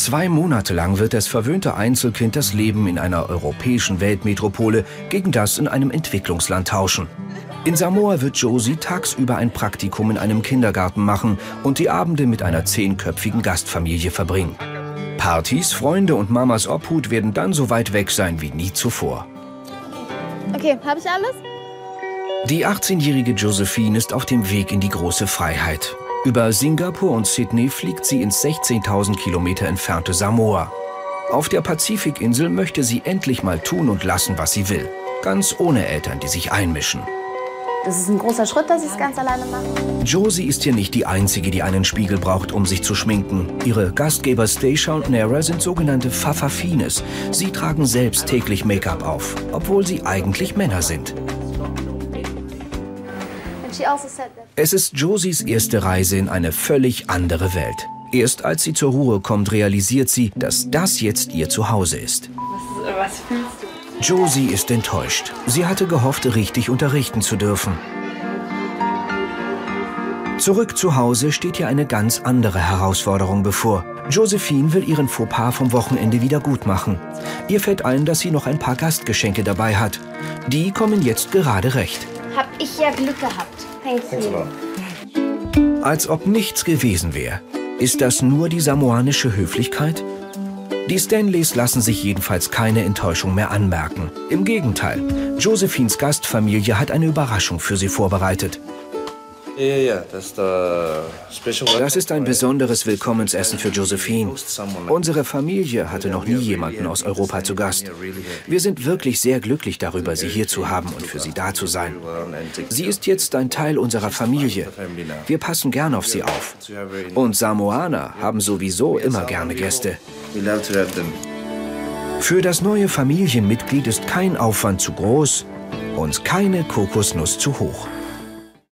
2 Monate lang wird das verwöhnte Einzelkind das Leben in einer europäischen Weltmetropole gegen das in einem Entwicklungsland tauschen. In Samoa wird Josie tagsüber ein Praktikum in einem Kindergarten machen und die Abende mit einer 10-köpfigen Gastfamilie verbringen. Partys, Freunde und Mamas Obhut werden dann so weit weg sein wie nie zuvor. Okay, habe ich alles? Die 18-jährige Josephine ist auf dem Weg in die große Freiheit. Über Singapur und Sydney fliegt sie ins 16.000 Kilometer entfernte Samoa. Auf der Pazifikinsel möchte sie endlich mal tun und lassen, was sie will. Ganz ohne Eltern, die sich einmischen. Das ist ein großer Schritt, dass ich es ganz alleine mache. Josie ist hier nicht die Einzige, die einen Spiegel braucht, um sich zu schminken. Ihre Gastgeber Stacia und Nara sind sogenannte Fafafines. Sie tragen selbst täglich Make-up auf, obwohl sie eigentlich Männer sind. Es ist Josies erste Reise in eine völlig andere Welt. Erst als sie zur Ruhe kommt, realisiert sie, dass das jetzt ihr Zuhause ist. Was fühlst du? Josie ist enttäuscht. Sie hatte gehofft, richtig unterrichten zu dürfen. Zurück zu Hause steht ihr eine ganz andere Herausforderung bevor. Josephine will ihren Fauxpas vom Wochenende wieder gut machen. Ihr fällt ein, dass sie noch ein paar Gastgeschenke dabei hat. Die kommen jetzt gerade recht. Hab ich ja Glück gehabt. Thank you. Als ob nichts gewesen wäre. Ist das nur die samoanische Höflichkeit? Die Stanleys lassen sich jedenfalls keine Enttäuschung mehr anmerken. Im Gegenteil, Josephines Gastfamilie hat eine Überraschung für sie vorbereitet. Das ist ein besonderes Willkommensessen für Josephine. Unsere Familie hatte noch nie jemanden aus Europa zu Gast. Wir sind wirklich sehr glücklich darüber, sie hier zu haben und für sie da zu sein. Sie ist jetzt ein Teil unserer Familie. Wir passen gern auf sie auf. Und Samoaner haben sowieso immer gerne Gäste. Für das neue Familienmitglied ist kein Aufwand zu groß und keine Kokosnuss zu hoch.